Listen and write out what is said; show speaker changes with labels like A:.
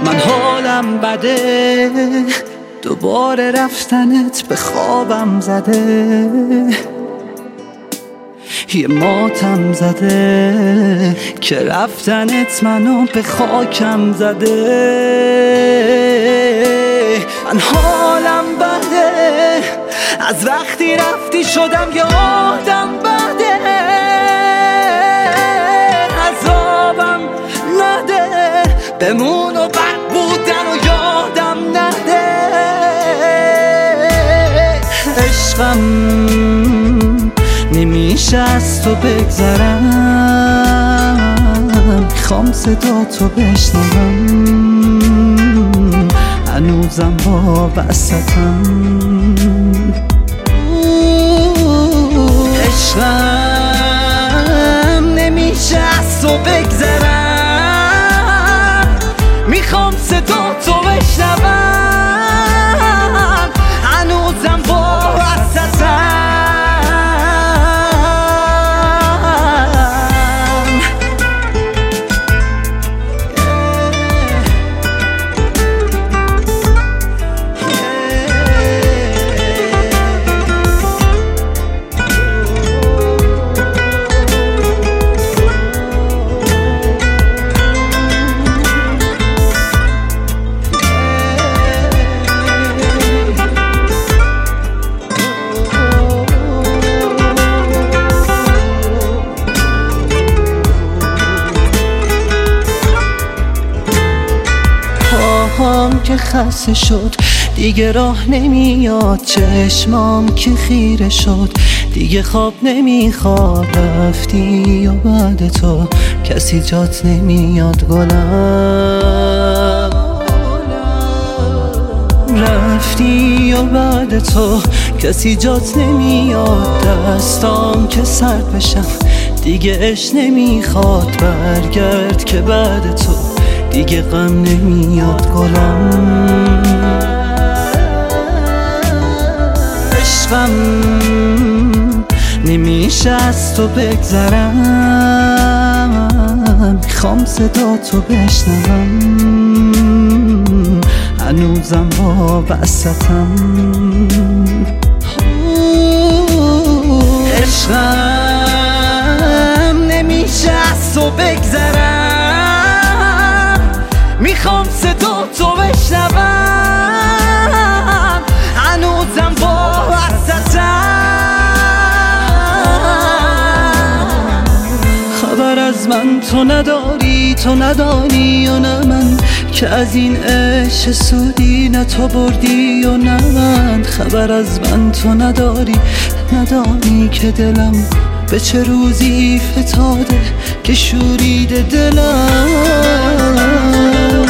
A: من حالم بده، دوباره رفتنت به خوابم زده، یه ماتم زده که رفتنت منو به خاکم زده. من حالم بده، از وقتی رفتی شدم یادم بده، عذابم نده، بمون و بد بودن و یادم نده. عشقم نمیشه از تو بگذرم، میخوام صدا تو بشنوم، هنوزم با وسطم. عشقم نمیشه از تو بگذرم، میخوام صدا تو بشنوم، هنوزم با وسطم. که خسته شد دیگه راه نمیاد، چشمام که خیره شد دیگه خواب نمیخواد. رفتی و بعد تو کسی جات نمیاد گلم، رفتی و بعد تو کسی جات نمیاد. دستام که سرد بشم دیگه عشق نمیخواد، برگرد که بعد تو دیگه غم نمیاد گلم. عشقم نمیشه از تو بگذرم، میخوام صدا تو بشنوم، هنوزم با وسطم. عشقم نمیشه از تو بگذرم، میخوام صدا تو بشنوم، هنوزم با وسطم. خبر از من تو نداری، تو ندانی و نه من، که از این عشق سودی نه تو بردی و نه من. خبر از من تو نداری، ندانی که دلم به چه روزی فتاده که شوریده دلم.